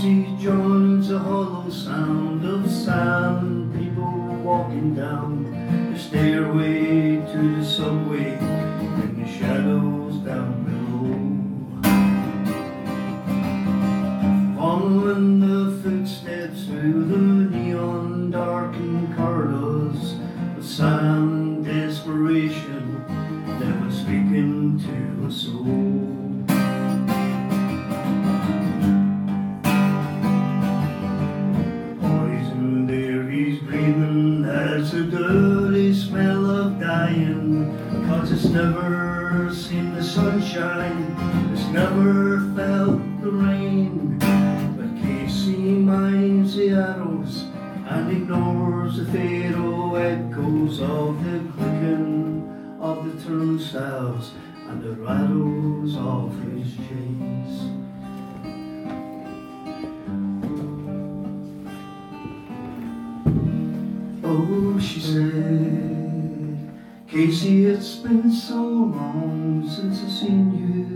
Casey joins the hollow sound of sand, people walking down the stairway to the subway in the shadows down below. Following the footsteps through the neon darkened corridors of sad desperation, never speaking to a soul. There's a dirty smell of dying, 'cause it's never seen the sunshine, it's never felt the rain. But Casey minds the arrows and ignores the fatal echoes of the clicking of the turnstiles and the rattles of his chains. Oh, she said, Casey, it's been so long since I've seen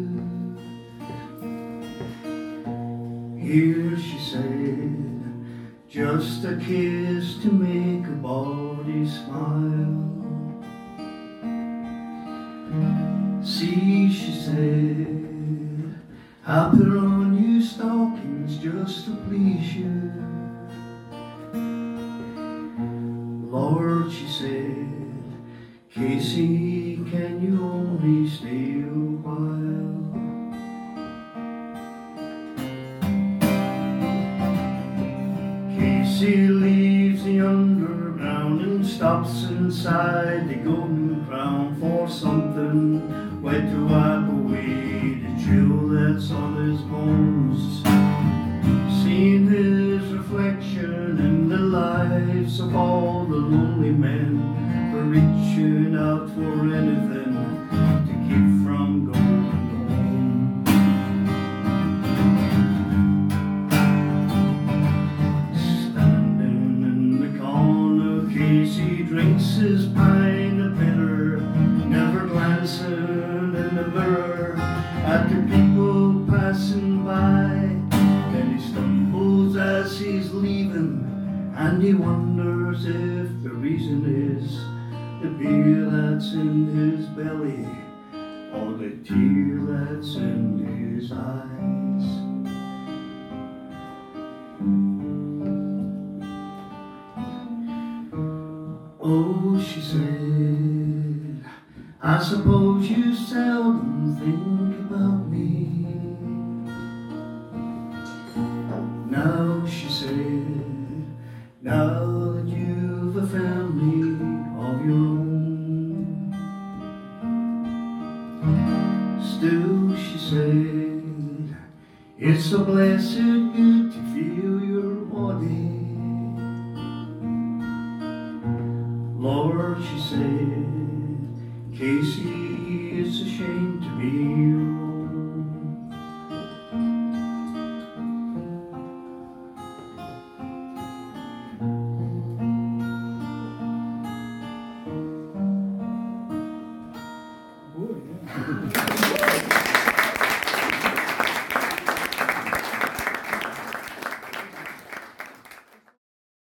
you. Here, she said, just a kiss to make a body smile. See, she said, I put on you stockings just to please you. Lord, she said, Casey, can you only stay a while? Casey leaves the underground and stops inside the Golden Crown for something wet to wipe away the chill that's on his bones. Seeing his reflection in the lives of all the lonely men who are reaching out for anything to keep from going home. Standing in the corner, Casey drinks his pint of bitter, never glancing in the mirror at the people passing by. Then he stumbles as he's leaving, and he wonders if the reason is the beer that's in his belly or the tear that's in his eyes. Oh, she said, I suppose you seldom think about me. Now, she said, now that you've a family of your own. Still, she said, it's so blessed good to feel your body. Lord, she said, Casey, it's a shame to be your